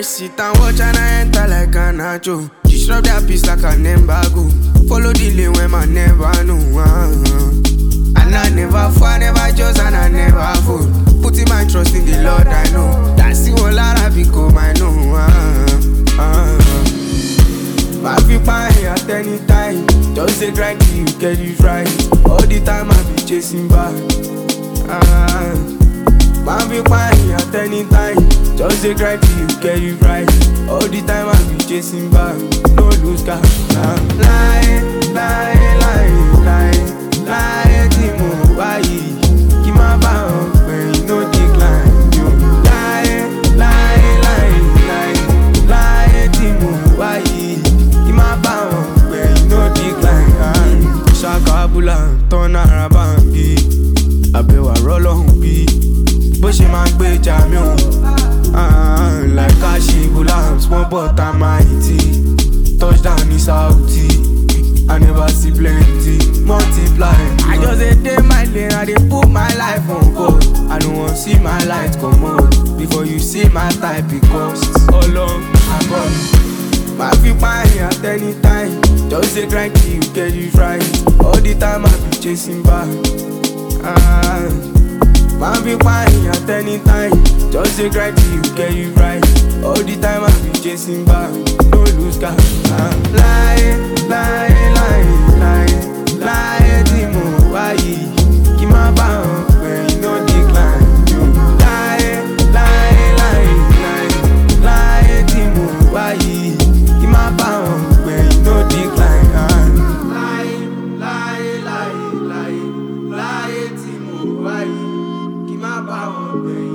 sit and watch and I enter like a nacho. Disrupt that piece like an embargo. Follow the lane when I never know. And I never fall, never just, and I never fall. Putting my trust in the Lord, I know. That's the one that I become, I know. I feel fine at any time. Just say grind till you get it right. All the time I be chasing back. I feel fine at any time. Just say grind till you get it right. All the time I be chasing back. No lose God. Lie, lie, lie, lie, lie, Timo, why? Keep my bound when you no decline. You lie, lie, lie, lie, lie, Timo, why? Keep my bound when you no decline. Shakabula, turn around, be. I be wa roll on, be. But she man be jamion. Like Kashibula, small but I'm mighty. Touchdown is Saudi. I never see plenty, multiply. I just day my lane, I dey put my life on gold. I don't want see my light come out before you see my type because all on I promise. My feel fine at any time. Just say grind till you get it right. All the time I be chasing back. I feel fine at any time. Just say grind till you get it right. All the time I be chasing back. No lose God. Lie, lie, lie, lie, lie, Timo, why? Keep my bound when you no decline. You lie, lie, lie, lie, lie, Timo, why? Keep my bound when you no decline. Lie, lie, lie, lie, lie, Timo, why? Keep my bound when you